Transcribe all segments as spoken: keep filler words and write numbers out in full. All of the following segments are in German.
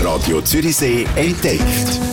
Radio Zürichsee entdeckt.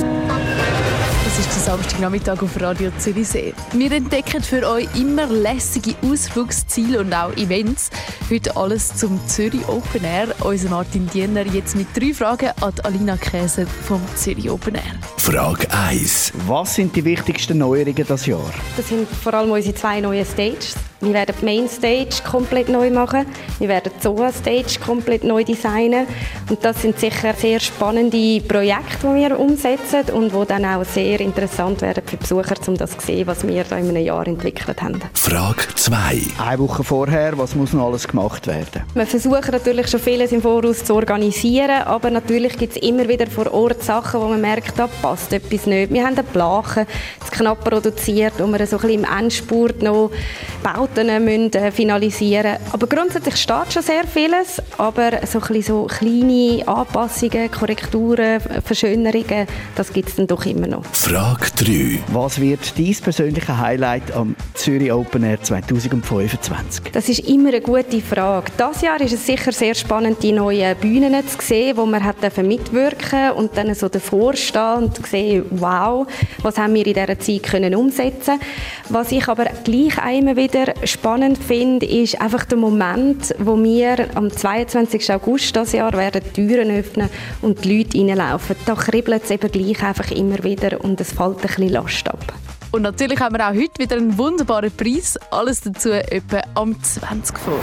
Das ist der Samstagnachmittag auf Radio Zürichsee. Wir entdecken für euch immer lässige Ausflugsziele und auch Events. Heute alles zum Zürich Open Air. Unser Martin Diener jetzt mit drei Fragen an Alina Käser vom Zürich Open Air. Frage eins. Was sind die wichtigsten Neuerungen dieses Jahr? Das sind vor allem unsere zwei neuen Stages. Wir werden die Mainstage komplett neu machen. Wir werden die Zoa Stage komplett neu designen. Und das sind sicher sehr spannende Projekte, die wir umsetzen und die dann auch sehr interessant werden für Besucher, um das zu sehen, was wir da in einem Jahr entwickelt haben. Frage zwei. Eine Woche vorher, was muss noch alles gemacht werden? Wir versuchen natürlich schon vieles im Voraus zu organisieren, aber natürlich gibt es immer wieder vor Ort Sachen, wo man merkt, da passt etwas nicht. Wir haben eine Plache zu knapp produziert, wo wir so ein bisschen im Endspurt noch Bauten müssen finalisieren müssen. Aber grundsätzlich steht schon sehr vieles, aber so, ein bisschen so kleine Anpassungen, Korrekturen, Verschönerungen, das gibt es dann doch immer noch. Frage drei. Was wird dein persönliches Highlight am Zürich Open Air zwanzig fünfundzwanzig? Das ist immer eine gute Frage. Dieses Jahr ist es sicher sehr spannend, die neuen Bühnen zu sehen, wo wir mitwirken und dann so davor stehen und sehen, wow, was haben wir in dieser Zeit können umsetzen. Was ich aber gleich immer wieder spannend finde, ist einfach der Moment, wo wir am zweiundzwanzigsten August dieses Jahr werden die Türen öffnen und die Leute reinlaufen. Da kribbelt es eben gleich einfach immer wieder und es fällt ein bisschen Last ab. Und natürlich haben wir auch heute wieder einen wunderbaren Preis. Alles dazu etwa am zwanzig vor.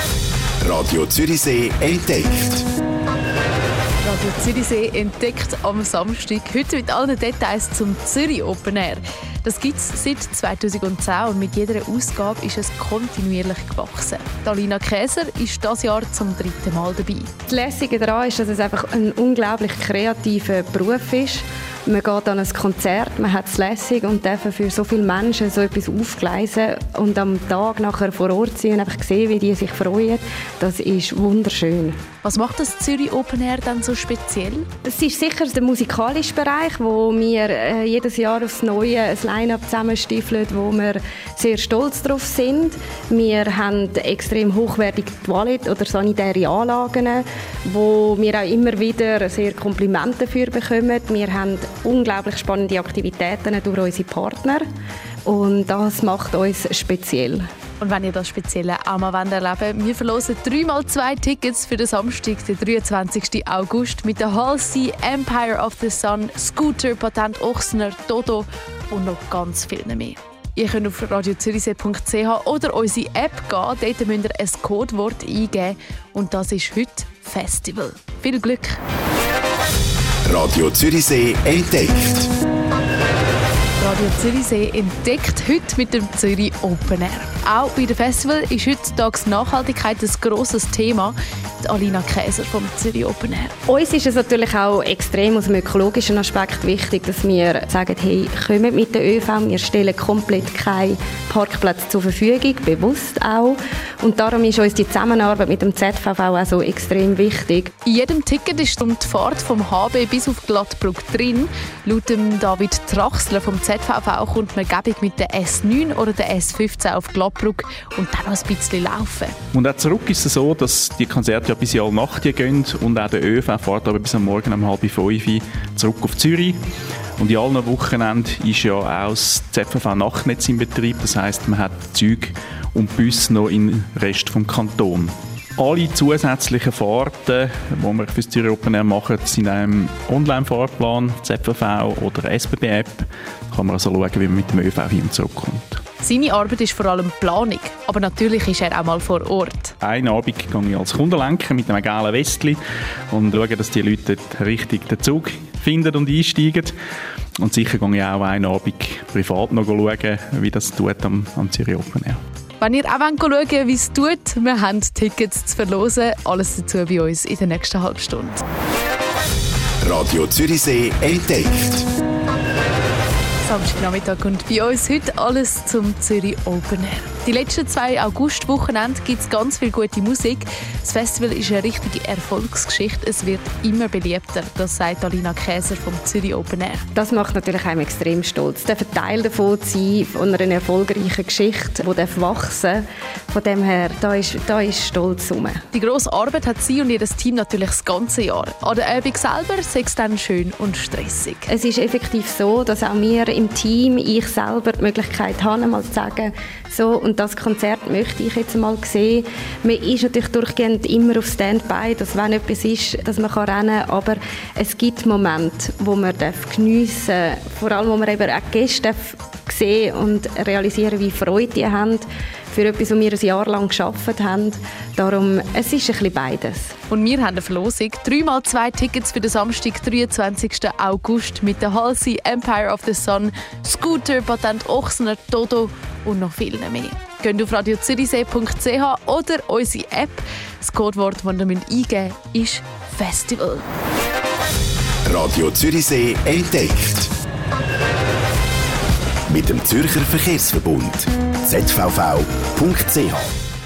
Radio Zürichsee entdeckt. Radio Zürichsee entdeckt am Samstag. Heute mit allen Details zum Zürich Open Air. Das gibt es seit zweitausendzehn und mit jeder Ausgabe ist es kontinuierlich gewachsen. Alina Käser ist dieses Jahr zum dritten Mal dabei. Das Lässige daran ist, dass es einfach ein unglaublich kreativer Beruf ist. Man geht an ein Konzert, man hat es lässig und darf für so viele Menschen so etwas aufgleisen und am Tag nachher vor Ort sein und einfach sehen, wie die sich freuen. Das ist wunderschön. Was macht das Zürich Open Air dann so speziell? Es ist sicher der musikalische Bereich, wo wir äh, jedes Jahr aufs Neue ein Line-Up zusammenstiefeln, wo wir sehr stolz darauf sind. Wir haben extrem hochwertige Toiletten oder sanitäre Anlagen, wo wir auch immer wieder sehr Komplimente dafür bekommen. Wir haben unglaublich spannende Aktivitäten durch unsere Partner und das macht uns speziell. Und wenn ihr das Spezielle auch mal erleben wollt, wir verlosen dreimal zwei Tickets für den Samstag, den drauundzwanzigsten August mit der Halsey, Empire of the Sun, Scooter, Patent Ochsner, Dodo und noch ganz viel mehr. Ihr könnt auf radio zürichsee punkt c h oder unsere App gehen. Dort müsst ihr ein Codewort eingeben und das ist heute Festival. Viel Glück! Radio Zürichsee entdeckt. Radio Zürichsee entdeckt heute mit dem Zürich Open Air. Auch bei dem Festival ist heutzutage Nachhaltigkeit ein grosses Thema. Die Alina Käser vom Zürich Open Air. Uns ist es natürlich auch extrem aus dem ökologischen Aspekt wichtig, dass wir sagen, hey, kommt mit der ÖV, wir stellen komplett keinen Parkplatz zur Verfügung, bewusst auch. Und darum ist uns die Zusammenarbeit mit dem Z V V auch so extrem wichtig. In jedem Ticket ist um die Fahrt vom H B bis auf Glattbrugg drin. Laut dem David Trachsler vom Z V V kommt man gäbig mit der S neun oder der S fünfzehn auf Glattbrugg und dann noch ein bisschen laufen. Und auch zurück ist es so, dass die Konzerte ja bis in alle Nacht gehen und auch der ÖV fährt aber bis am Morgen um halb fünf zurück auf Zürich. Und in allen Wochenenden ist ja auch das Z V V Nachtnetz in Betrieb. Das heisst, man hat Züge und Busse noch im Rest des Kantons. Alle zusätzlichen Fahrten, die wir für das Zürich Open Air machen, sind einem Online-Fahrplan, Z V V oder S B B-App. Da kann man also schauen, wie man mit dem ÖV hin und zurückkommt. Seine Arbeit ist vor allem Planung, aber natürlich ist er auch mal vor Ort. Einen Abend gehe ich als Kundenlenker mit einem gelben Westli und schaue, dass die Leute richtig den Zug finden und einsteigen. Und sicher gehe ich auch einen Abend privat noch schauen, wie das tut am, am Zürich Open Air. Wenn ihr auch schauen wollt, wie es tut, wir haben Tickets zu verlosen. Alles dazu bei uns in der nächsten halben Stunde. Radio Zürichsee entdeckt. Samstagnachmittag und bei uns heute alles zum Zürich Open Air. Die letzten zwei Augustwochenende gibt es ganz viel gute Musik. Das Festival ist eine richtige Erfolgsgeschichte. Es wird immer beliebter, das sagt Alina Käser vom Zürich Open Air. Das macht natürlich einem extrem stolz. Der Teil davon zu sein, von einer erfolgreichen Geschichte, die wachsen darf. Von dem her, da ist, da ist Stolz rum. Die grosse Arbeit hat sie und ihr Team natürlich das ganze Jahr. An der Übung selber sei es dann schön und stressig. Es ist effektiv so, dass auch wir im Team, ich selber die Möglichkeit habe, mal zu sagen, so, und das Konzert möchte ich jetzt mal sehen. Man ist natürlich durchgehend immer auf Standby, dass wenn etwas ist, dass man rennen kann, aber es gibt Momente, wo man geniessen darf, vor allem, wo man eben auch Gäste sehen und realisieren, wie Freude die haben für etwas, was wir ein Jahr lang gearbeitet haben. Darum, es ist ein bisschen beides. Und wir haben eine Verlosung. Dreimal zwei Tickets für den Samstag, dreiundzwanzigsten August mit der Halsey, Empire of the Sun, Scooter, Patent Ochsner, Dodo und noch vielen mehr. Geht auf radio zürichsee punkt c h oder unsere App. Das Codewort, das ihr eingeben müsst, ist Festival. Radio Zürichsee entdeckt. Mit dem Zürcher Verkehrsverbund. z v v punkt c h